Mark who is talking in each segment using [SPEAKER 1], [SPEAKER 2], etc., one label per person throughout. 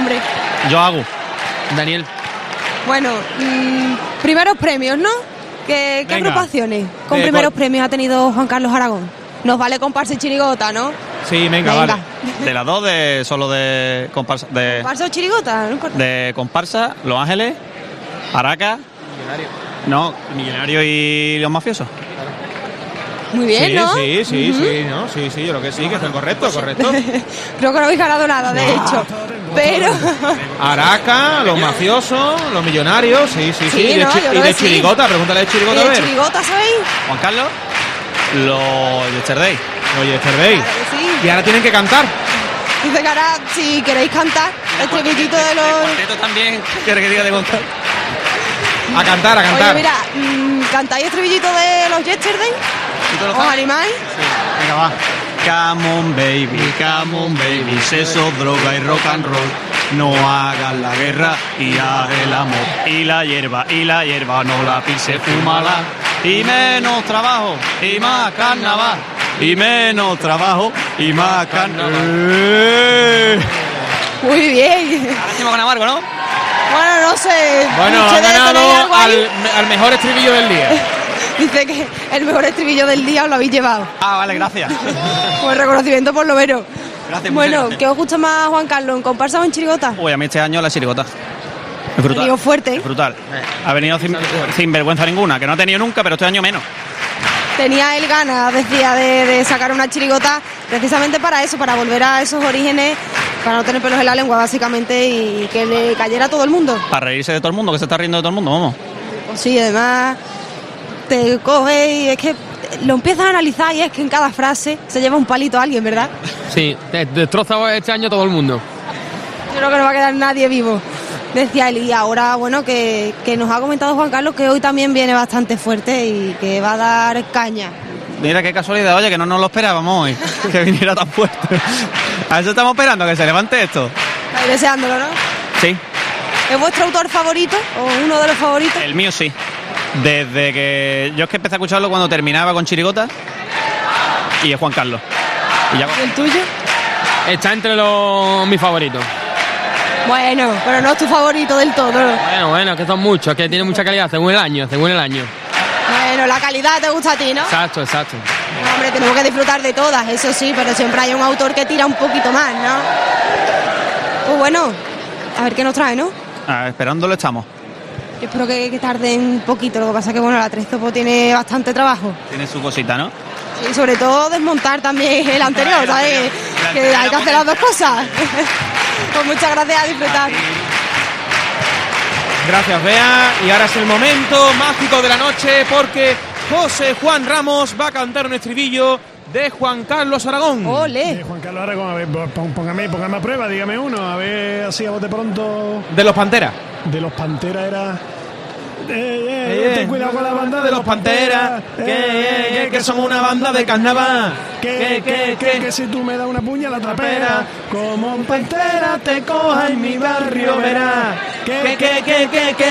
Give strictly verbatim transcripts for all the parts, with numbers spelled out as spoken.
[SPEAKER 1] nombre.
[SPEAKER 2] Yo hago.
[SPEAKER 3] Daniel.
[SPEAKER 1] Bueno, mmm, primeros premios, ¿no? ¿Qué, qué agrupaciones con
[SPEAKER 4] eh,
[SPEAKER 1] primeros
[SPEAKER 4] con...
[SPEAKER 1] premios ha tenido Juan Carlos Aragón? Nos vale comparsa y chirigota, ¿no?
[SPEAKER 4] Sí, venga,
[SPEAKER 1] venga.
[SPEAKER 4] vale.
[SPEAKER 2] De las dos, de solo de comparsa. De
[SPEAKER 1] comparsa o chirigota, ¿no?
[SPEAKER 2] De comparsa, Los Ángeles, Araca.
[SPEAKER 4] Millonario.
[SPEAKER 2] No, Millonario y Los Mafiosos.
[SPEAKER 1] Muy bien,
[SPEAKER 4] sí,
[SPEAKER 1] ¿no?
[SPEAKER 4] Sí, sí,
[SPEAKER 1] uh-huh.
[SPEAKER 4] sí, ¿no? Sí, sí, yo creo que sí, que está correcto, correcto.
[SPEAKER 1] Creo que no habéis ganado nada, de hecho. Pero...
[SPEAKER 4] Araca, Los Mafiosos, Los Millonarios, sí, sí, sí.
[SPEAKER 1] sí
[SPEAKER 4] Y de,
[SPEAKER 1] no,
[SPEAKER 4] chi- y de
[SPEAKER 1] sí.
[SPEAKER 4] chirigota, pregúntale de chirigota,
[SPEAKER 1] ¿Y
[SPEAKER 4] a
[SPEAKER 1] de
[SPEAKER 4] ver.
[SPEAKER 1] chirigota, sabéis?
[SPEAKER 2] Juan Carlos, los Yesterday.
[SPEAKER 4] Oye, Yesterday.
[SPEAKER 1] Claro que sí.
[SPEAKER 4] Y ahora tienen que cantar.
[SPEAKER 1] Dice que ahora, si queréis cantar, el estribillito de los...
[SPEAKER 2] Cuarteto también, quiere que diga de contar.
[SPEAKER 4] A cantar, a cantar.
[SPEAKER 1] Oye, mira, mmm, ¿cantáis estribillito de los Yesterday? ¿Os animáis?
[SPEAKER 2] Venga, va. Come on baby, come on baby, sexo, droga y rock and roll. No hagas la guerra y haz el amor. Y la hierba, y la hierba, no la pise, fúmala. Y menos trabajo, y más carnaval. Y menos trabajo, y más carnaval.
[SPEAKER 4] Eh.
[SPEAKER 1] Muy bien.
[SPEAKER 2] Ahora hacemos con Amargo, ¿no?
[SPEAKER 1] Bueno, no sé.
[SPEAKER 4] Bueno,
[SPEAKER 1] Miche,
[SPEAKER 4] ha
[SPEAKER 1] ¿tenéis
[SPEAKER 4] ganado
[SPEAKER 1] algo ahí?
[SPEAKER 4] al, al mejor estribillo del día.
[SPEAKER 1] Dice que el mejor estribillo del día os lo habéis llevado.
[SPEAKER 2] Ah, vale, gracias.
[SPEAKER 1] Pues reconocimiento por lo menos.
[SPEAKER 2] Gracias,
[SPEAKER 1] Bueno,
[SPEAKER 2] gracias.
[SPEAKER 1] ¿qué os gusta más, Juan Carlos? ¿En comparsa o en chirigota?
[SPEAKER 2] Uy, a mí este año la chirigota. Es brutal.
[SPEAKER 1] Venido fuerte.
[SPEAKER 2] Es brutal. Ha venido sin, sin vergüenza ninguna, que no ha tenido nunca, pero este año menos.
[SPEAKER 1] Tenía él ganas, decía, de, de sacar una chirigota precisamente para eso, para volver a esos orígenes, para no tener pelos en la lengua, básicamente, y que le cayera a todo el mundo.
[SPEAKER 2] Para reírse de todo el mundo, que se está riendo de todo el mundo, vamos.
[SPEAKER 1] Pues sí, además te coge y es que lo empiezas a analizar y es que en cada frase se lleva un palito a alguien, ¿verdad?
[SPEAKER 3] Sí, te destroza este año todo el mundo.
[SPEAKER 1] Yo creo que no va a quedar nadie vivo, decía él. Y ahora, bueno, que, que nos ha comentado Juan Carlos que hoy también viene bastante fuerte y que va a dar caña.
[SPEAKER 2] Mira qué casualidad, oye, que no nos lo esperábamos hoy, que viniera tan fuerte. A eso estamos esperando, que se levante esto.
[SPEAKER 1] Estáis deseándolo, ¿no?
[SPEAKER 2] Sí,
[SPEAKER 1] ¿Es vuestro autor favorito o uno de los favoritos?
[SPEAKER 2] el mío sí. Desde que yo es que empecé a escucharlo cuando terminaba con Chirigota y es Juan Carlos. Y ya...
[SPEAKER 1] ¿Y el tuyo?
[SPEAKER 3] Está entre los mis favoritos.
[SPEAKER 1] Bueno, pero no es tu favorito del todo.
[SPEAKER 3] Bueno, bueno, que son muchos, que tiene mucha calidad según el año, según el año.
[SPEAKER 1] Bueno, la calidad te gusta a ti, ¿no?
[SPEAKER 3] Exacto, exacto.
[SPEAKER 1] No, hombre, tenemos que disfrutar de todas, eso sí, pero siempre hay un autor que tira un poquito más, ¿no? Pues bueno, a ver qué nos trae, ¿no?
[SPEAKER 2] Ah, esperándolo estamos.
[SPEAKER 1] Yo espero que, que tarde un poquito, lo que pasa es que, bueno, la Tres Topos tiene bastante trabajo.
[SPEAKER 2] Tiene su cosita, ¿no?
[SPEAKER 1] Y sobre todo desmontar también el anterior,
[SPEAKER 2] El
[SPEAKER 1] ¿sabes?
[SPEAKER 2] anterior. El
[SPEAKER 1] Que
[SPEAKER 2] anterior
[SPEAKER 1] hay que hacer las dos cosas. Pues muchas gracias, a disfrutar.
[SPEAKER 4] Gracias, Bea. Y ahora es el momento mágico de la noche porque José Juan Ramos va a cantar un estribillo de Juan Carlos Aragón.
[SPEAKER 1] ¡Ole!
[SPEAKER 5] Eh, Juan Carlos Aragón, a ver, pon- póngame, póngame a prueba, dígame uno, a ver así a bote pronto.
[SPEAKER 4] De los Panteras.
[SPEAKER 5] De los Panteras era. Eh, eh,
[SPEAKER 4] Eh,
[SPEAKER 5] ten cuidado con la banda
[SPEAKER 4] de los Panteras, que, que, que son una banda de carnaval.
[SPEAKER 5] Que, que, que, que si tú me das una puña la trapera, como un pantera te coja en mi barrio, verás.
[SPEAKER 4] Que, que, que, que, que.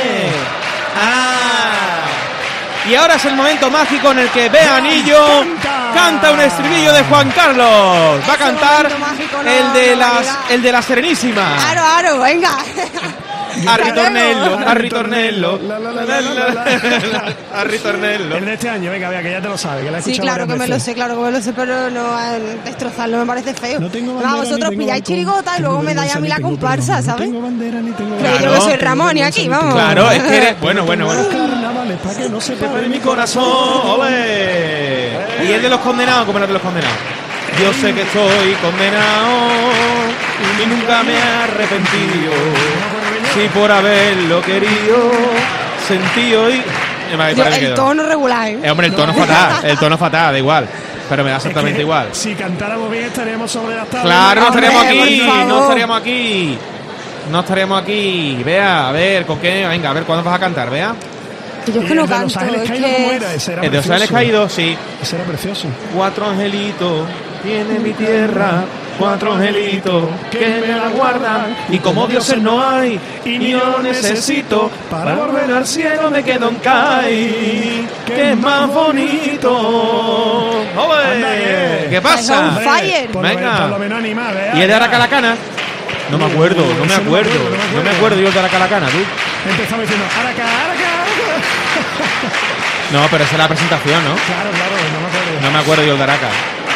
[SPEAKER 4] Ah. Y ahora es el momento mágico en el que Bea Anillo canta un estribillo de Juan Carlos. Va a
[SPEAKER 1] Ese
[SPEAKER 4] cantar
[SPEAKER 1] momento mágico no-
[SPEAKER 4] el de
[SPEAKER 1] no va a
[SPEAKER 4] las,
[SPEAKER 1] llegar.
[SPEAKER 4] el de la Serenísima.
[SPEAKER 1] ¡Aro, aro, venga!
[SPEAKER 4] A ritornello, a ritornello,
[SPEAKER 5] La, la, la, la, la, la.
[SPEAKER 4] a ritornello.
[SPEAKER 5] El de este año, venga, vea, que ya te lo sabes, que la he
[SPEAKER 1] Sí,
[SPEAKER 5] escuchado
[SPEAKER 1] claro que
[SPEAKER 5] varias
[SPEAKER 1] me lo
[SPEAKER 5] veces.
[SPEAKER 1] sé, claro que me lo sé, pero no eh, destrozarlo me parece feo.
[SPEAKER 5] No tengo
[SPEAKER 1] No,
[SPEAKER 5] bandera,
[SPEAKER 1] vosotros
[SPEAKER 5] ni tengo
[SPEAKER 1] pilláis
[SPEAKER 5] balcón,
[SPEAKER 1] chirigota y
[SPEAKER 5] tengo
[SPEAKER 1] luego me dais a mí la
[SPEAKER 5] vergüenza, ni tengo
[SPEAKER 1] comparsa,
[SPEAKER 5] perdón.
[SPEAKER 1] ¿sabes?
[SPEAKER 5] No tengo bandera ni tengo
[SPEAKER 1] Pero yo
[SPEAKER 5] balcón,
[SPEAKER 1] que soy
[SPEAKER 5] tengo
[SPEAKER 1] Ramón y
[SPEAKER 5] vergüenza,
[SPEAKER 1] aquí,
[SPEAKER 5] ni
[SPEAKER 1] vamos.
[SPEAKER 5] tengo
[SPEAKER 4] Claro, es
[SPEAKER 5] perdón.
[SPEAKER 4] que eres. Bueno, bueno, bueno.
[SPEAKER 5] Los carnavales, para que no se
[SPEAKER 4] Pepe de
[SPEAKER 5] pague
[SPEAKER 4] mi corazón, ole. Y el de los condenados, ¿cómo era de los condenados? Yo sé que estoy condenado y nunca me he arrepentido. Si por haberlo querido, sentido y. Ahí
[SPEAKER 1] Yo,
[SPEAKER 4] parece que
[SPEAKER 1] el
[SPEAKER 4] no.
[SPEAKER 1] tono regular, ¿eh?
[SPEAKER 4] Eh, hombre, el tono es fatal, el tono es fatal, da igual. Pero me da exactamente
[SPEAKER 5] Es que
[SPEAKER 4] igual.
[SPEAKER 5] Si cantáramos bien estaríamos sobre las tablas.
[SPEAKER 4] Claro, no
[SPEAKER 1] Hombre,
[SPEAKER 4] estaríamos aquí,
[SPEAKER 1] por favor.
[SPEAKER 4] no estaríamos aquí. No estaríamos aquí. Vea, a ver, ¿con qué? Venga, a ver, ¿cuándo vas a cantar? Vea.
[SPEAKER 1] Que yo es
[SPEAKER 5] Y
[SPEAKER 1] que no
[SPEAKER 5] el de Los
[SPEAKER 1] canto,
[SPEAKER 5] Ángeles
[SPEAKER 1] es
[SPEAKER 5] Caídos, ¿cómo
[SPEAKER 1] que...
[SPEAKER 5] era? Ese era
[SPEAKER 4] El de los Ángeles
[SPEAKER 5] precioso.
[SPEAKER 4] Caídos, sí.
[SPEAKER 5] Ese era precioso.
[SPEAKER 4] Cuatro angelitos tiene mi tierra, cuatro angelitos que me la guardan. Y como dioses no hay, y ni yo necesito, para volver al cielo me quedo en Cai, que es más bonito. ¡Ole! ¿Qué pasa?
[SPEAKER 1] On fire.
[SPEAKER 5] Por lo,
[SPEAKER 4] Venga.
[SPEAKER 5] por lo menos animar, ¿eh?
[SPEAKER 4] Y el de Aracalacana. No me acuerdo, no me acuerdo. No me acuerdo yo de la Calacana, tú.
[SPEAKER 5] Empezamos diciendo, Araca, Araca, Araca.
[SPEAKER 4] No, pero esa es la presentación, ¿no?
[SPEAKER 5] Claro, claro, no me acuerdo.
[SPEAKER 4] No me acuerdo yo de Araca.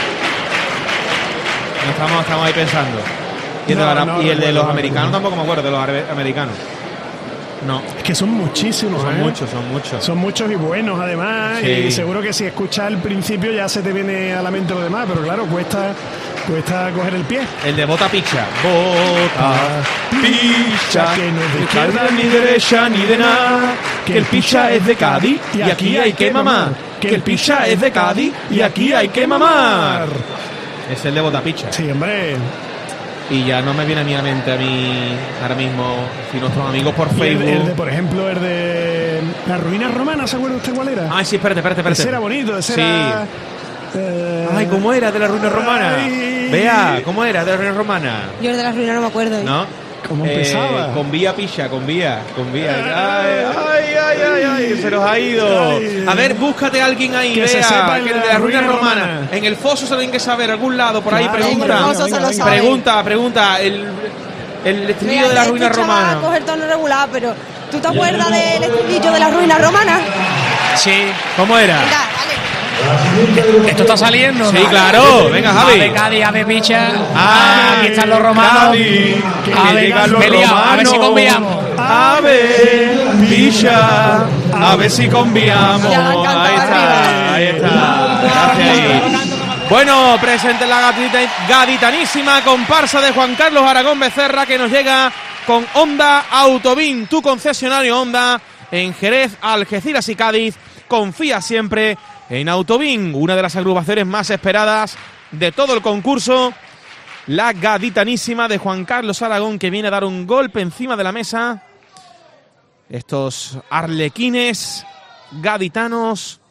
[SPEAKER 4] No estamos, estamos ahí pensando. Y el,
[SPEAKER 5] No,
[SPEAKER 4] de, la,
[SPEAKER 5] no,
[SPEAKER 4] y el
[SPEAKER 5] no,
[SPEAKER 4] de
[SPEAKER 5] no,
[SPEAKER 4] los
[SPEAKER 5] no,
[SPEAKER 4] americanos
[SPEAKER 5] no.
[SPEAKER 4] tampoco me acuerdo, de los arabe- americanos. No,
[SPEAKER 5] Es que son muchísimos,
[SPEAKER 4] son
[SPEAKER 5] ¿eh?
[SPEAKER 4] muchos, son muchos.
[SPEAKER 5] Son muchos y buenos, además.
[SPEAKER 4] Sí.
[SPEAKER 5] Y seguro que si escuchas al principio ya se te viene a la mente lo demás, pero claro, cuesta, cuesta coger el pie.
[SPEAKER 4] El de bota picha. Bota picha.
[SPEAKER 5] Que no es de
[SPEAKER 4] Ni
[SPEAKER 5] izquierda
[SPEAKER 4] izquierda ni derecha ni de nada. Que el picha es de Cádiz y aquí hay que mamar. Que el picha es de Cádiz y aquí hay que mamar. Es el de bota picha.
[SPEAKER 5] Sí, hombre.
[SPEAKER 4] Y ya no me viene a mí a la mente a mí ahora mismo si nuestros amigos por
[SPEAKER 5] Y el,
[SPEAKER 4] Facebook.
[SPEAKER 5] el de, por ejemplo, el de las ruinas romanas, ¿se acuerda usted cuál era?
[SPEAKER 4] Ay, sí, espérate, espérate, espérate.
[SPEAKER 5] Ese era bonito, ese
[SPEAKER 4] Sí.
[SPEAKER 5] era... eh,
[SPEAKER 4] Ay, ¿cómo era de la ruina romana?
[SPEAKER 5] Ay.
[SPEAKER 4] Vea, ¿cómo era de la ruina romana?
[SPEAKER 1] Yo el de las ruinas no me acuerdo. ¿eh?
[SPEAKER 4] ¿No?
[SPEAKER 5] ¿Cómo empezaba?
[SPEAKER 4] Eh, con vía picha, con vía, con vía. Ay, ay, ay, ay, ay, se nos ha ido.
[SPEAKER 5] Ay.
[SPEAKER 4] A ver, búscate a alguien ahí,
[SPEAKER 5] Que se
[SPEAKER 4] vea,
[SPEAKER 5] sepa el
[SPEAKER 4] que
[SPEAKER 5] de
[SPEAKER 4] el de
[SPEAKER 5] la
[SPEAKER 4] la ruina
[SPEAKER 5] ruina
[SPEAKER 4] romana.
[SPEAKER 5] romana.
[SPEAKER 4] En el foso se lo tienen que saber, algún lado, por ahí,
[SPEAKER 5] Claro,
[SPEAKER 4] pregunta.
[SPEAKER 1] en el foso se lo sabe.
[SPEAKER 4] Pregunta, pregunta, el, el estribillo de la ruina
[SPEAKER 1] Escuchaba
[SPEAKER 4] romana.
[SPEAKER 1] coger tono regular, pero ¿tú te acuerdas del estribillo de la ruina romana?
[SPEAKER 6] Sí.
[SPEAKER 4] ¿Cómo era?
[SPEAKER 1] Venga, dale.
[SPEAKER 6] Esto está saliendo.
[SPEAKER 4] Sí,
[SPEAKER 6] ¿no?
[SPEAKER 4] claro, venga, Javi.
[SPEAKER 6] Ave Cádiz, ave picha.
[SPEAKER 4] Ah,
[SPEAKER 6] aquí están los romanos.
[SPEAKER 4] Cádiz, que
[SPEAKER 6] Ave,
[SPEAKER 4] llegan los
[SPEAKER 6] me he liado, a ver si
[SPEAKER 4] romanos.
[SPEAKER 6] conviamos.
[SPEAKER 4] Ave, picha, a ver si conviamos.
[SPEAKER 1] Ya la han cantado
[SPEAKER 4] Ahí está,
[SPEAKER 1] arriba.
[SPEAKER 4] ahí está. Gracias ahí. Bueno, presente la gadita- gaditanísima comparsa de Juan Carlos Aragón Becerra, que nos llega con Honda Autovín, tu concesionario Honda en Jerez, Algeciras y Cádiz. Confía siempre en Autovín, una de las agrupaciones más esperadas de todo el concurso. La gaditanísima de Juan Carlos Aragón, que viene a dar un golpe encima de la mesa. Estos arlequines gaditanos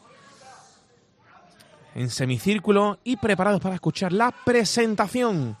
[SPEAKER 4] en semicírculo y preparados para escuchar la presentación.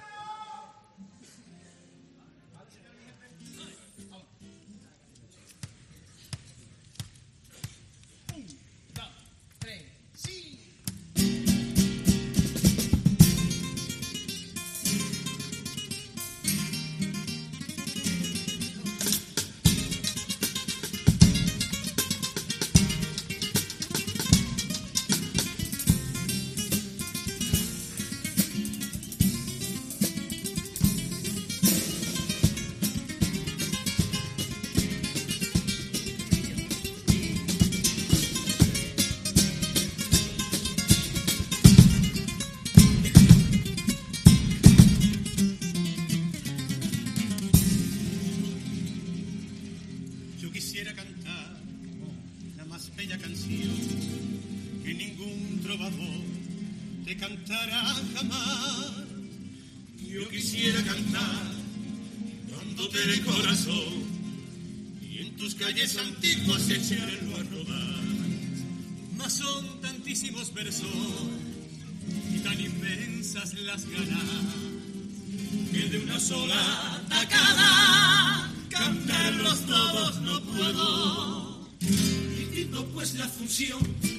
[SPEAKER 7] Yo quisiera cantar la más bella canción que ningún trovador te cantará jamás. Yo quisiera cantar dándote el corazón y en tus calles antiguas echarlo a rodar. Mas son tantísimos versos y tan inmensas las ganas que de una sola tacada cantarlos todos no puedo. Divido pues la función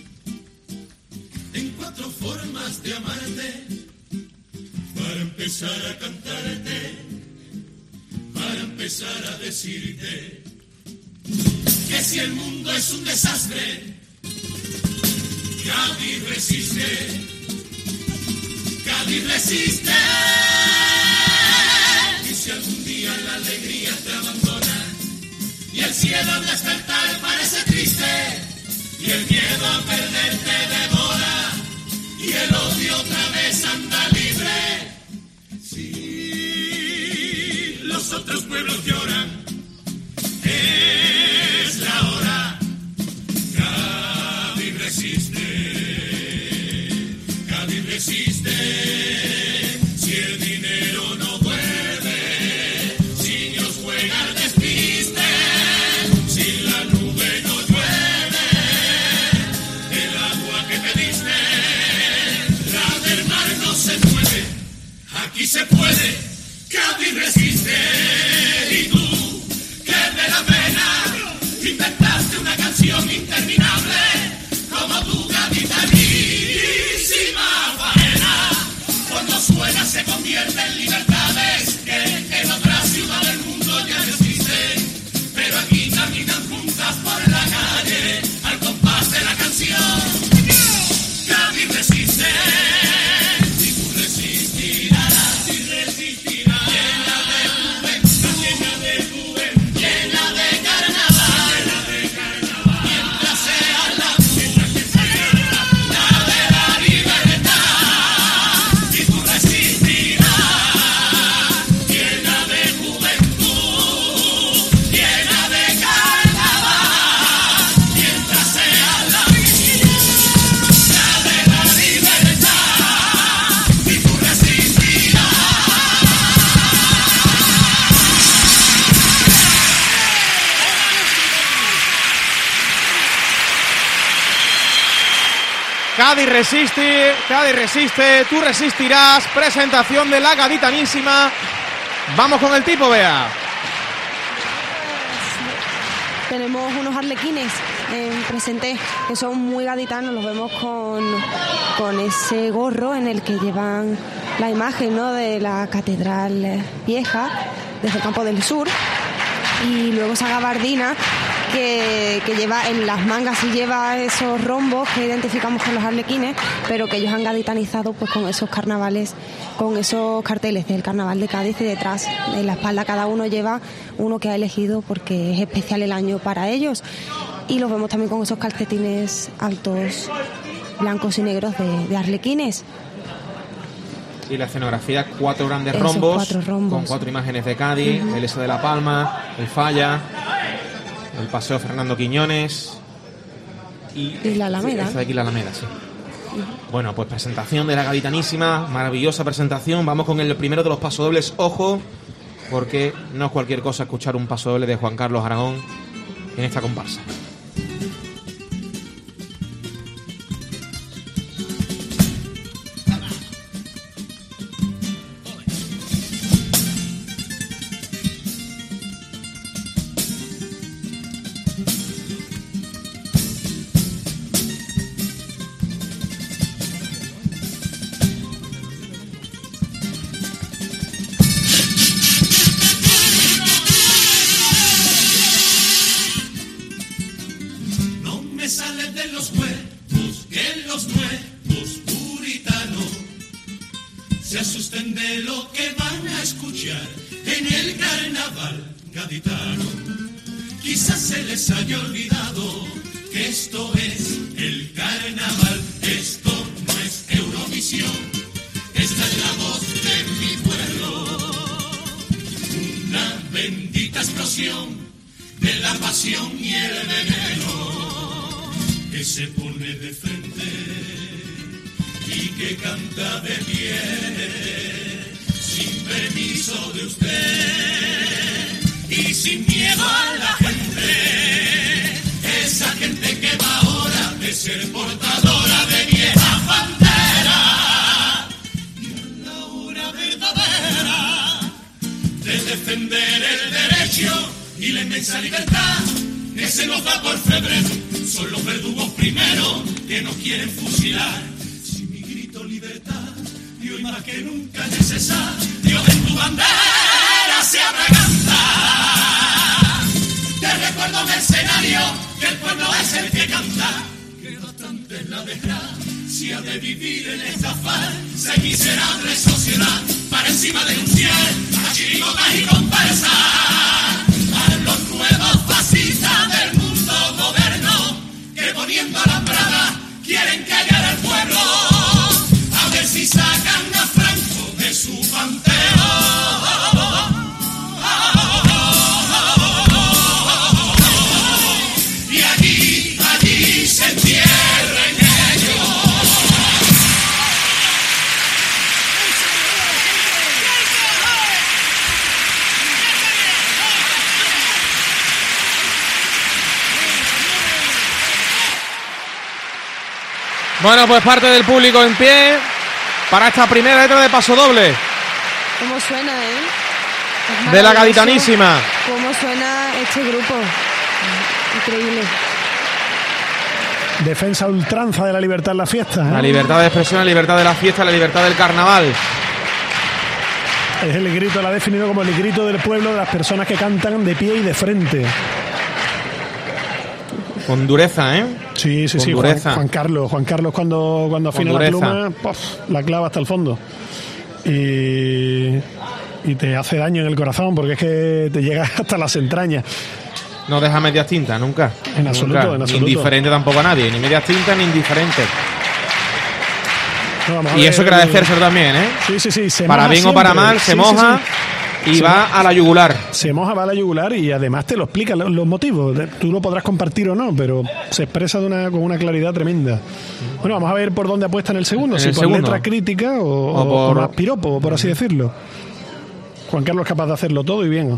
[SPEAKER 7] en cuatro formas de amarte. Para empezar a cantarte, para empezar a decirte que si el mundo es un desastre, Cádiz resiste, Cádiz resiste. Y si algún día la alegría te abandona y el cielo al despertar parece triste y el miedo a perderte devora y el odio otra vez anda libre, si los otros pueblos lloran, es la hora. Cádiz resiste, Cádiz resiste. Si el dinero no vuelve, si Dios juega al despiste, si la nube no llueve, el agua que pediste, la del mar no se mueve. Aquí se puede, Cádiz resiste y tú
[SPEAKER 4] Cádiz resiste, Cádiz resiste, tú resistirás. Presentación de la Gaditanísima. Vamos con el tipo, Bea.
[SPEAKER 1] Tenemos unos arlequines en presente que son muy gaditanos, los vemos con, con ese gorro en el que llevan la imagen, ¿no?, de la catedral vieja desde el Campo del Sur, y luego esa gabardina que, que lleva en las mangas y lleva esos rombos que identificamos con los arlequines, pero que ellos han gaditanizado pues con esos carnavales, con esos carteles del Carnaval de Cádiz, y detrás en la espalda cada uno lleva uno que ha elegido porque es especial el año para ellos. Y los vemos también con esos calcetines altos, blancos y negros de, de arlequines.
[SPEAKER 4] Y la escenografía, cuatro grandes
[SPEAKER 1] Esos
[SPEAKER 4] rombos,
[SPEAKER 1] cuatro rombos,
[SPEAKER 4] con cuatro imágenes de Cádiz, uh-huh. el S de La Palma, el Falla, el Paseo Fernando Quiñones y,
[SPEAKER 1] y la Alameda.
[SPEAKER 4] Esta de aquí, la Alameda, sí. Uh-huh. Bueno, pues presentación de la Gaditanísima, maravillosa presentación. Vamos con el primero de los pasodobles. Ojo, porque no es cualquier cosa escuchar un pasodoble de Juan Carlos Aragón en esta comparsa. Bueno, pues parte del público en pie para esta primera letra de pasodoble.
[SPEAKER 1] ¿Cómo suena, eh?
[SPEAKER 4] De la Gaditanísima.
[SPEAKER 1] ¿Cómo suena este grupo? Increíble.
[SPEAKER 5] Defensa ultranza de la libertad en la fiesta, ¿eh?
[SPEAKER 4] La libertad de expresión, la libertad de la fiesta, la libertad del carnaval.
[SPEAKER 5] Es el grito, la ha definido como el grito del pueblo, de las personas que cantan de pie y de frente.
[SPEAKER 4] Con dureza, ¿eh?
[SPEAKER 5] Sí, sí,
[SPEAKER 4] Con
[SPEAKER 5] sí.
[SPEAKER 4] dureza.
[SPEAKER 5] Juan, Juan Carlos, Juan Carlos cuando, cuando afina la pluma, ¡pof!, la clava hasta el fondo. Y, y te hace daño en el corazón porque es que te llega hasta las entrañas.
[SPEAKER 4] No deja medias tintas, nunca.
[SPEAKER 5] En absoluto,
[SPEAKER 4] nunca.
[SPEAKER 5] en absoluto.
[SPEAKER 4] Ni indiferente tampoco a nadie, ni medias tintas ni indiferente.
[SPEAKER 5] No,
[SPEAKER 4] y eso hay que agradecérselo también, ¿eh?
[SPEAKER 5] Sí, sí, sí. Se
[SPEAKER 4] para bien
[SPEAKER 5] siempre.
[SPEAKER 4] o para mal, se
[SPEAKER 5] sí,
[SPEAKER 4] moja.
[SPEAKER 5] Sí, sí.
[SPEAKER 4] Y
[SPEAKER 5] se
[SPEAKER 4] va
[SPEAKER 5] moja,
[SPEAKER 4] a la yugular.
[SPEAKER 5] Se moja, va a la yugular y además te lo explica los, los motivos. Tú lo podrás compartir o no, pero se expresa de una, con una claridad tremenda. Bueno, vamos a ver por dónde apuesta en el segundo.
[SPEAKER 4] En
[SPEAKER 5] si
[SPEAKER 4] el
[SPEAKER 5] por
[SPEAKER 4] segundo.
[SPEAKER 5] letra crítica o,
[SPEAKER 4] o, por...
[SPEAKER 5] o más piropo, por así decirlo. Juan Carlos es capaz de hacerlo todo y bien.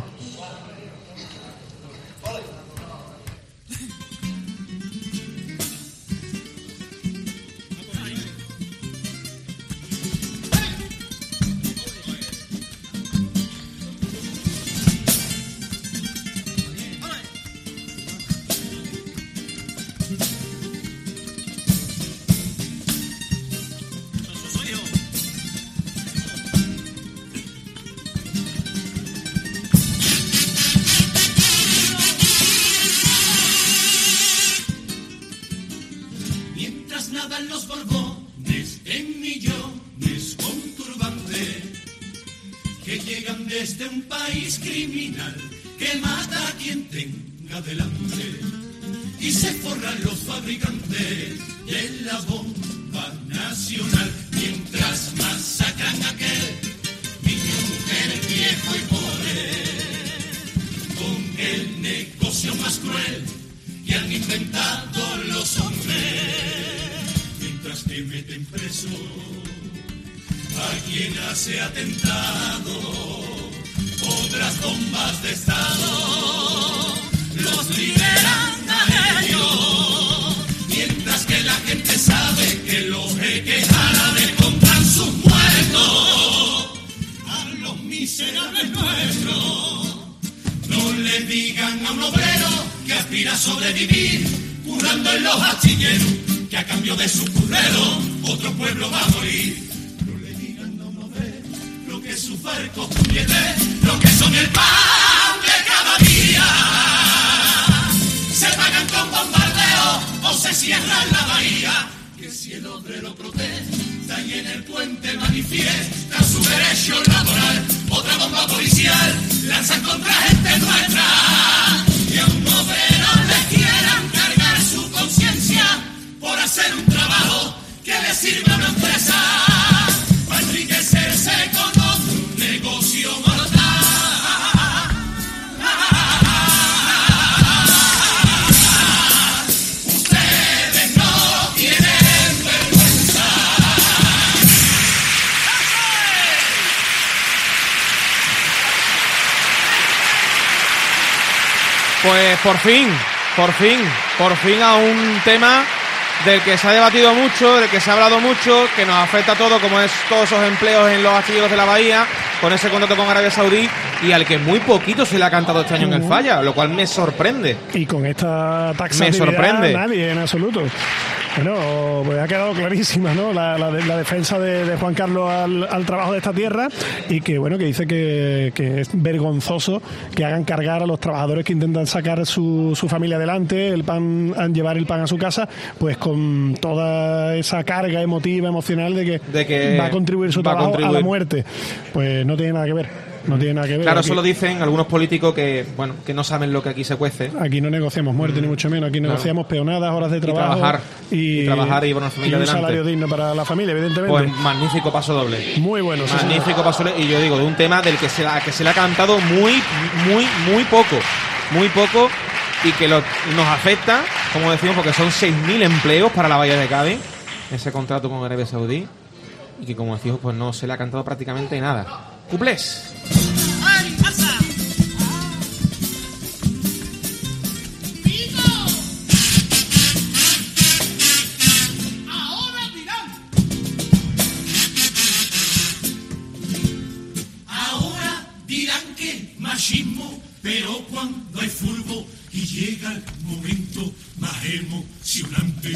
[SPEAKER 7] un país criminal que mata a quien tenga delante y se forran los fabricantes de la bomba nacional mientras masacran a aquel niño, mujer, viejo y pobre con el negocio más cruel que han inventado los hombres mientras te meten preso a quien hace atentado, otras bombas de Estado los liberan a ellos, mientras que la gente sabe que los jeques árabes compran sus muertos a los miserables nuestros. No le digan a un obrero que aspira a sobrevivir currando en los astilleros, que a cambio de su currero otro pueblo va a morir. Que sus barcos convienen, lo que son el pan de cada día. Se pagan con bombardeo o se cierran la bahía. Que si el obrero protesta y en el puente manifiesta su derecho laboral, otra bomba policial lanzan contra gente nuestra. Y a un obrero le quieran cargar su conciencia por hacer un trabajo que le sirva a una empresa para enriquecerse con negocio mortal. Ustedes no tienen vergüenza.
[SPEAKER 4] Pues por fin, por fin, por fin a un tema del que se ha debatido mucho, del que se ha hablado mucho, que nos afecta a todo, como es todos esos empleos en los astilleros de la bahía, con ese contrato con Arabia Saudí, y al que muy poquito se le ha cantado este año en el Falla, lo cual me sorprende.
[SPEAKER 5] Y con esta taxatividad
[SPEAKER 4] me sorprende.
[SPEAKER 5] Nadie en absoluto. Bueno, pues ha quedado clarísima, ¿no? La, la, la defensa de, de Juan Carlos al, al trabajo de esta tierra, y que bueno, que dice que, que es vergonzoso que hagan cargar a los trabajadores que intentan sacar su, su familia adelante, el pan, llevar el pan a su casa, pues con toda esa carga emotiva, emocional de que,
[SPEAKER 4] de que
[SPEAKER 5] va a contribuir su
[SPEAKER 4] va
[SPEAKER 5] trabajo a,
[SPEAKER 4] contribuir.
[SPEAKER 5] a la muerte. Pues no tiene nada que ver. No tiene nada que ver.
[SPEAKER 4] Claro,
[SPEAKER 5] aquí,
[SPEAKER 4] eso lo dicen algunos políticos que, bueno, que no saben lo que aquí se cuece.
[SPEAKER 5] Aquí no negociamos muerte, mm. ni mucho menos. Aquí
[SPEAKER 4] claro.
[SPEAKER 5] negociamos peonadas, horas de trabajo.
[SPEAKER 4] Y trabajar.
[SPEAKER 5] Y,
[SPEAKER 4] y trabajar y llevar una familia
[SPEAKER 5] y un
[SPEAKER 4] adelante.
[SPEAKER 5] salario digno para la familia, evidentemente.
[SPEAKER 4] Pues magnífico paso doble.
[SPEAKER 5] Muy bueno.
[SPEAKER 4] Magnífico sí, paso doble. Y yo digo, de un tema del que se, que se le ha cantado muy, muy, muy poco. Muy poco. Y que lo, nos afecta, como decimos, porque son seis mil empleos para la Bahía de Cádiz. Ese contrato con Arabia Saudí. Y que, como decimos, pues no se le ha cantado prácticamente nada. ¡Cuplés!
[SPEAKER 7] Pero cuando hay fulbo y llega el momento más emocionante,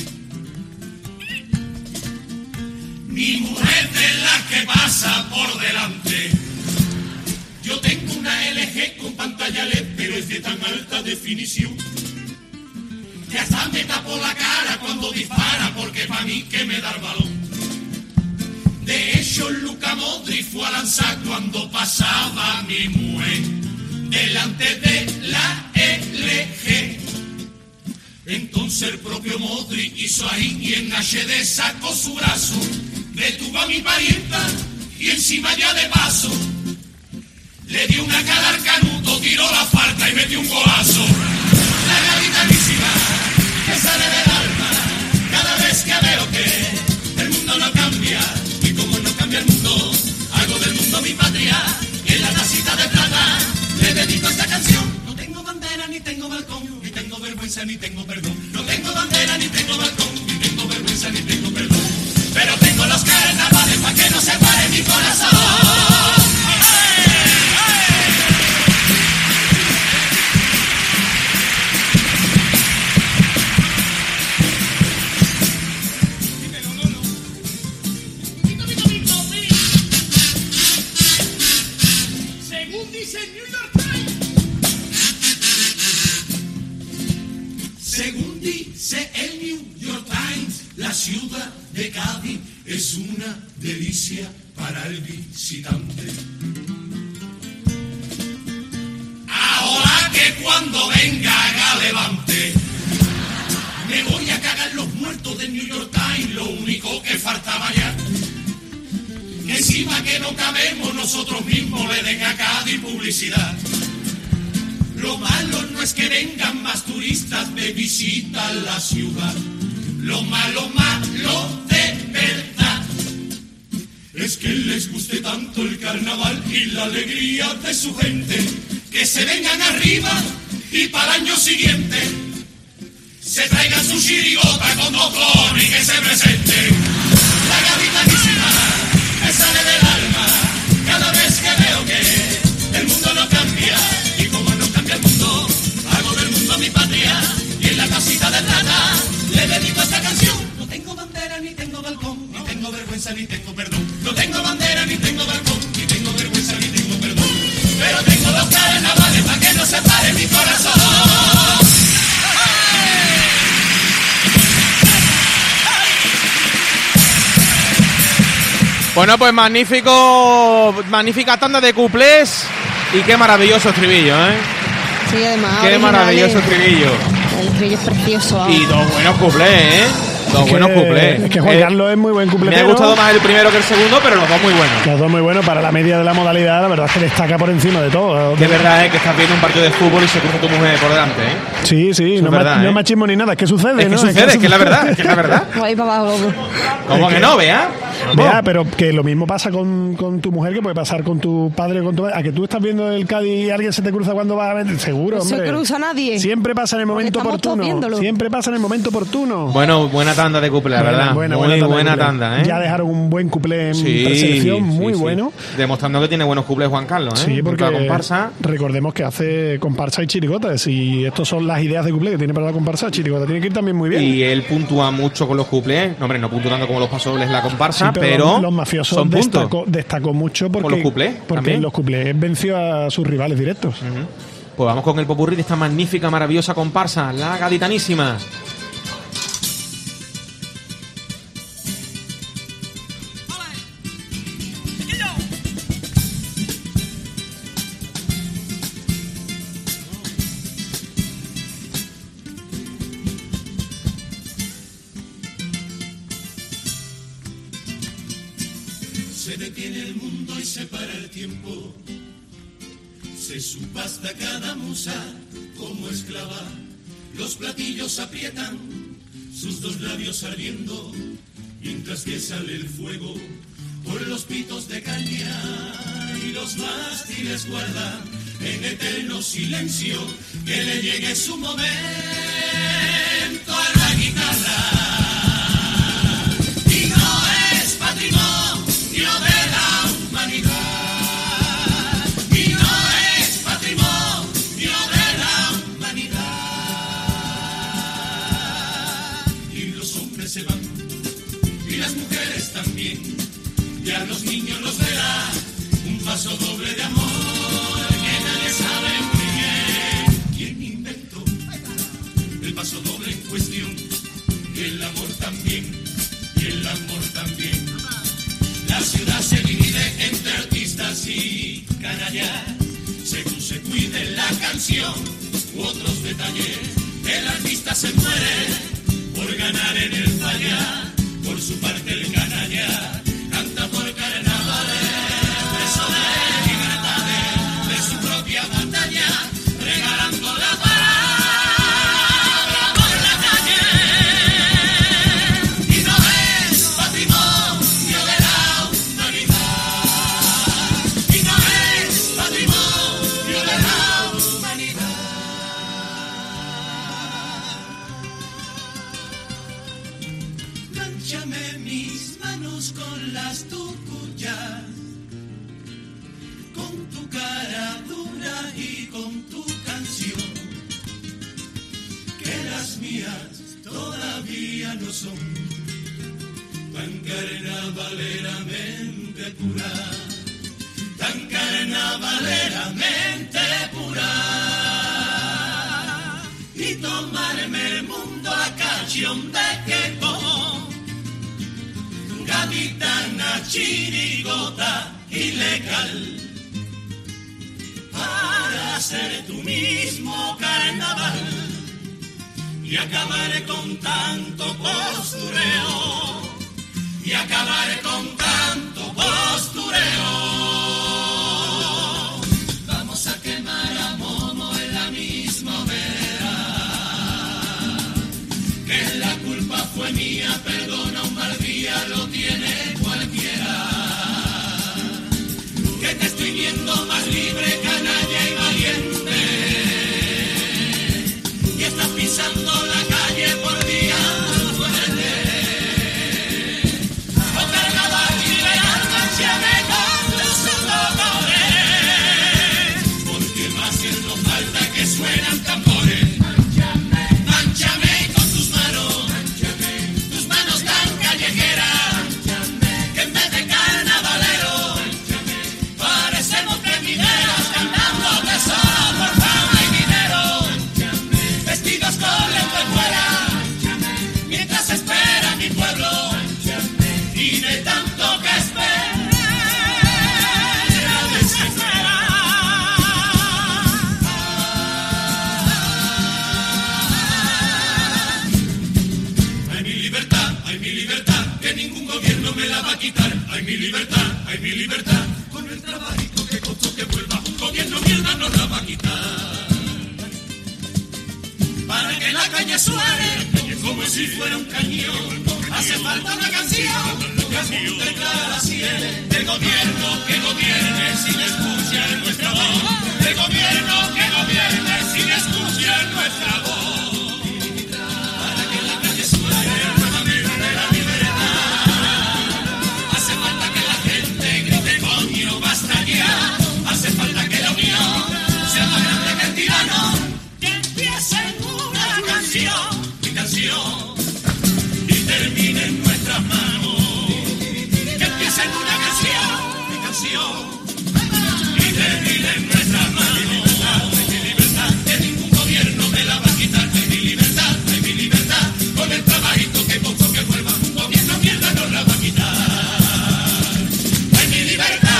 [SPEAKER 7] mi mujer de la que pasa por delante. Yo tengo una L G con pantalla L E D, pero es de tan alta definición que hasta me tapo la cara cuando dispara, porque pa' mí que me da el balón. De hecho, Luka Modric fue a lanzar cuando pasaba mi mujer delante de la L G. Entonces el propio Modric hizo ahí y en H D sacó su brazo, detuvo a mi parienta y encima ya de paso le dio una cara al canuto, tiró la falta y metió un golazo. La gaditanísima que sale del alma cada vez que veo que el mundo no cambia, y como no cambia el mundo, hago del mundo mi patria, y en la tacita de plata le dedico esta canción. No tengo bandera ni tengo balcón, ni tengo vergüenza ni tengo perdón. No tengo bandera ni tengo balcón, ni tengo vergüenza ni tengo perdón. Pero tengo los carnavales pa' que no se pare mi corazón. Según dice el New York Times, la ciudad de Cádiz es una delicia para el visitante. cuando venga haga levante. Me voy a cagar los muertos del New York Times, lo único que faltaba ya. Que encima que no cabemos nosotros mismos le den a Cádiz publicidad. Lo malo no es que vengan más turistas de visita a la ciudad. Lo malo, malo de verdad es que les guste tanto el carnaval y la alegría de su gente, que se vengan arriba y para el año siguiente se traigan su chirigota con mocón y que se presente. La capitanísima me sale del alma cada vez que veo que el mundo no cambia, y como no cambia el mundo, hago del mundo mi patria, y en la casita de rata le dedico esta canción. No tengo bandera, ni tengo balcón, ni tengo vergüenza, ni tengo perdón. No tengo bandera, ni tengo balcón, ni tengo vergüenza, ni tengo perdón. Pero tengo dos carnavales para que no se pare mi corazón.
[SPEAKER 4] Bueno, pues magnífico, magnífica tanda de cuplés y qué maravilloso estribillo, ¿eh?
[SPEAKER 1] Sí, además.
[SPEAKER 4] Qué
[SPEAKER 1] originales.
[SPEAKER 4] maravilloso estribillo.
[SPEAKER 1] El estribillo es precioso.
[SPEAKER 4] Y dos buenos cuplés, ¿eh? Dos
[SPEAKER 5] Es
[SPEAKER 4] buenos
[SPEAKER 5] que-
[SPEAKER 4] cuplés.
[SPEAKER 5] Es que Juan
[SPEAKER 4] Eh,
[SPEAKER 5] Carlos es muy buen
[SPEAKER 4] me
[SPEAKER 5] cupletero.
[SPEAKER 4] ha gustado más el primero que el segundo, pero los dos muy buenos.
[SPEAKER 5] Los dos muy buenos para la media de la modalidad, la verdad es que destaca por encima de todo.
[SPEAKER 4] De verdad es que estás viendo un partido de fútbol y se cruza tu mujer por delante, ¿eh?
[SPEAKER 5] Sí, sí,
[SPEAKER 4] es
[SPEAKER 5] no,
[SPEAKER 4] verdad,
[SPEAKER 5] ma- no
[SPEAKER 4] ¿eh?
[SPEAKER 5] es machismo ni nada, es que sucede,
[SPEAKER 4] Es que
[SPEAKER 5] ¿no?
[SPEAKER 4] sucede, es que es la verdad, es que es la verdad.
[SPEAKER 1] Ahí para abajo.
[SPEAKER 4] ¿Cómo
[SPEAKER 5] Es
[SPEAKER 4] que
[SPEAKER 5] que-
[SPEAKER 4] no, vea?
[SPEAKER 5] Vea, pero que lo mismo pasa con, con tu mujer que puede pasar con tu padre o con tu madre. A que tú estás viendo el Cádiz y alguien se te cruza cuando vas a ver, seguro,
[SPEAKER 1] No se
[SPEAKER 5] hombre.
[SPEAKER 1] cruza nadie.
[SPEAKER 5] Siempre pasa en el
[SPEAKER 1] Porque
[SPEAKER 5] momento
[SPEAKER 1] estamos todos
[SPEAKER 5] oportuno.
[SPEAKER 1] viéndolo.
[SPEAKER 5] Siempre pasa en el momento oportuno.
[SPEAKER 4] Bueno, buena tanda de cuplés, la
[SPEAKER 5] Buena,
[SPEAKER 4] verdad.
[SPEAKER 5] buena,
[SPEAKER 4] muy
[SPEAKER 5] buena
[SPEAKER 4] buena,
[SPEAKER 5] tanda de cuplé.
[SPEAKER 4] tanda, ¿eh?
[SPEAKER 5] Ya dejaron un buen cuplé en
[SPEAKER 4] Sí,
[SPEAKER 5] preselección, muy
[SPEAKER 4] sí, sí.
[SPEAKER 5] bueno.
[SPEAKER 4] Demostrando que tiene buenos cuplés Juan Carlos, ¿eh?
[SPEAKER 5] Sí, porque
[SPEAKER 4] la comparsa.
[SPEAKER 5] recordemos que hace comparsa y chirigotas, y estas son las ideas de cuplé que tiene para la comparsa. Chirigota tiene que ir también muy bien.
[SPEAKER 4] Y él puntúa mucho con los cuplés. No, hombre, no puntúa tanto como los pasobles la comparsa,
[SPEAKER 5] Sí,
[SPEAKER 4] pero,
[SPEAKER 5] los, los mafiosos
[SPEAKER 4] son puntos.
[SPEAKER 5] destacó, destacó mucho porque,
[SPEAKER 4] Con los cuplés,
[SPEAKER 5] porque
[SPEAKER 4] también.
[SPEAKER 5] en los cuplés venció a sus rivales directos.
[SPEAKER 4] Pues vamos con el popurrí de esta magnífica, maravillosa comparsa, la gaditanísima.
[SPEAKER 7] Se detiene el mundo y se para el tiempo. Se subasta cada musa como esclava. Los platillos aprietan, sus dos labios ardiendo, mientras que sale el fuego por los pitos de caña. Y los mástiles guardan en eterno silencio que le llegue su momento a la guitarra. Y no es patrimonio de la humanidad. Y no es patrimonio de la humanidad. Y los hombres se van, y las mujeres también. Ya los niños los verá, un paso doble de amor que nadie sabe muy bien quién inventó el paso doble en cuestión. Y el amor también, y el amor también. La ciudad se divide entre artistas y canallas, según se cuide la canción u otros detalles. El artista se muere por ganar en el falla, por su parte el canalla canta por carnavales, preso de libertades, de su propia batalla, regalando la palabra por la calle. Y no es patrimonio de la humanidad. Y no es patrimonio de la humanidad. Plánchame mis manos con las tuyas, con tu cara dura y con tu canción, que las mías todavía no son tan carnavaleramente puras, tan carnavaleramente puras. Y tomarme el mundo a cachón de que como gaditana chirigota ilegal para ser tú mismo carnal. y acabaré con tanto postureo, y acabaré con tanto postureo. Vamos a quemar a Momo en la misma hoguera, que la culpa fue mía, perdona, un mal día lo tiene cualquiera. Que te estoy viendo más libre, canalla y valiente, y estás pisando la calle por día fuerte. O carnaval liberal, manchame con los autores, porque más haciendo falta que suenan tambores. Manchame con tus manos, tus manos tan callejeras, que en vez de carnavalero parecemos termineros cantando que solo por fama y dinero, vestidos con lentejuela, mientras espera mi pueblo, y de tanto que espera, desespera. Ay, mi libertad, ay, mi libertad, que ningún gobierno me la va a quitar. Ay, mi libertad, ay, mi libertad, con el trabajito que costó que vuelva, un gobierno mierda nos la va a quitar. Para que la calle suene como si fuera un cañón, hace falta una canción que apunte declaraciones del gobierno que gobierne sin escuchar nuestra voz, del gobierno que gobierne sin escuchar nuestra voz. Para que la calle suene nuevamente de la libertad, hace falta que la gente grite coño, basta ya, hace falta que la unión sea más grande que el tirano, que empiece una canción, mi canción, y termine en nuestras manos, que empiece una canción, mi canción, y termine en nuestras manos. Ay, mi libertad, que ningún gobierno me la va a quitar. Ay, mi libertad, ay, mi libertad, con el trabajito que poco que vuelva, un gobierno mierda nos la va a quitar. Ay, mi libertad.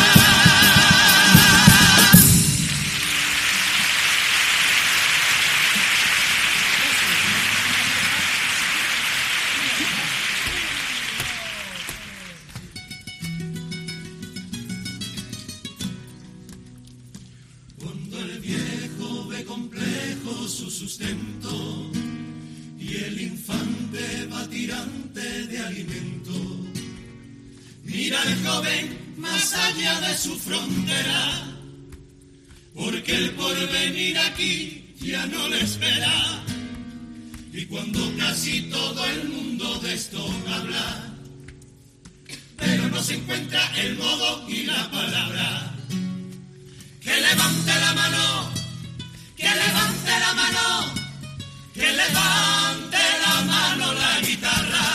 [SPEAKER 7] Cuando el viejo ve complejo su sustento y el infante va tirante de alimento, mira al joven más allá de su frontera, porque el porvenir aquí ya no le espera. Y cuando casi todo el mundo de esto habla, pero no se encuentra el modo y la palabra, que levante la mano, que levante la mano, que levante la mano la guitarra.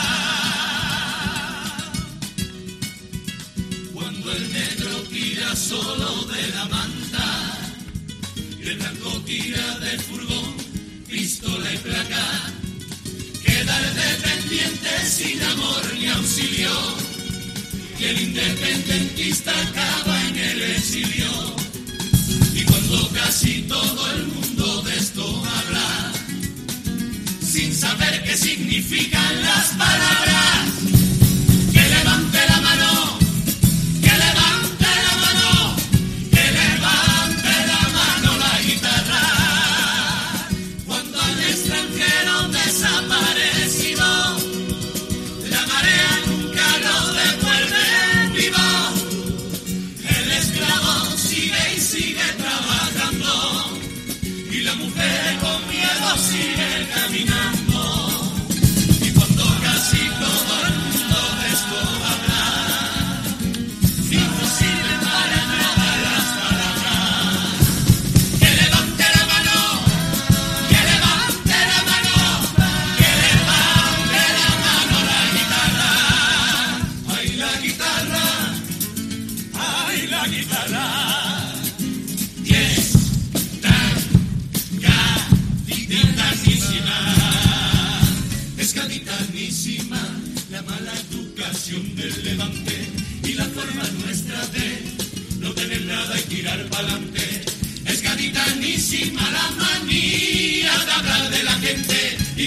[SPEAKER 7] Cuando el negro tira solo de la manta y el blanco tira del furgón, pistola y placa, queda el dependiente sin amor ni auxilio, y el independentista acaba en el exilio. Y cuando casi todo el mundo de esto habla, sin saber qué significan las palabras, que levante la mano, que levante la mano, que levante la mano la guitarra. Cuando al extranjero desaparecido, la marea nunca lo devuelve vivo, el esclavo sigue y sigue trabajando, y la mujer con miedo sigue caminando. Y cuando casi todo el mundo de esto habla, imposible para nada las palabras, que levante la mano, que levante la mano, que levante la mano la guitarra. Ay, la guitarra, ay, la guitarra. Yes, tan, ga, gaditanísima, es gaditanísima la mala educación del levante y la forma nuestra de no tener nada y tirar pa'lante. Es gaditanísima la manía de hablar de la gente y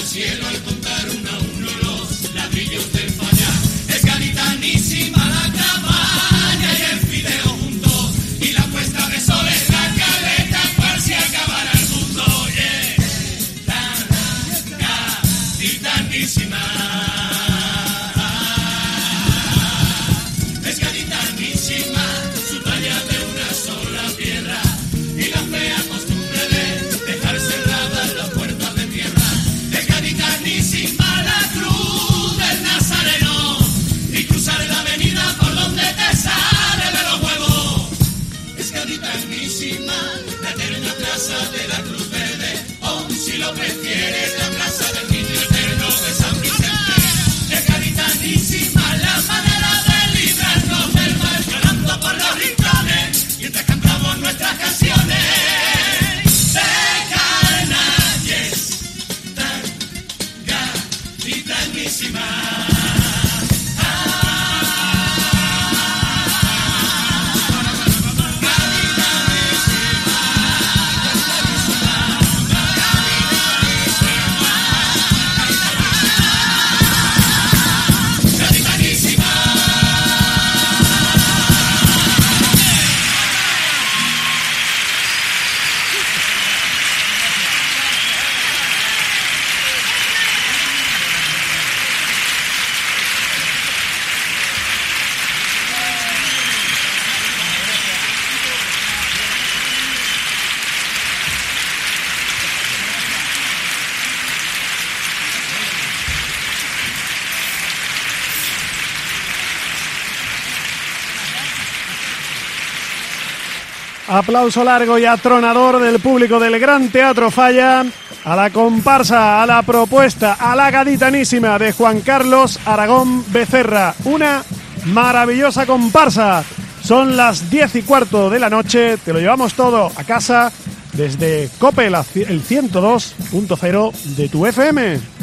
[SPEAKER 7] cielo al contar uno a uno los ladrillos del falla. Es gaditanísima la cabaña y el fideo junto, y la puesta de sol es la caleta, cual si acabara el mundo. Yeah. La gaditanísima. Es gaditanísima, su talla de una sola piedra, y la fea costumbre de dejar cerradas las puertas de tierra. Es gaditanísima la cruz del Nazareno, y cruzar la avenida por donde te sale de los huevos. Es gaditanísima la eterna plaza de la Cruz Verde, o si lo prefieres la plaza del Niño Eterno de San Vicente. Es gaditanísima la manera de librarnos del mal, ganando por los rincones mientras cantamos nuestras canciones de carnalles. Tan gaditanísima.
[SPEAKER 5] Aplauso largo y atronador del público del Gran Teatro Falla a la comparsa, a la propuesta, a la gaditanísima de Juan Carlos Aragón Becerra. Una maravillosa comparsa. Son las diez y cuarto de la noche. Te lo llevamos todo a casa desde COPE, el ciento dos punto cero de tu F M.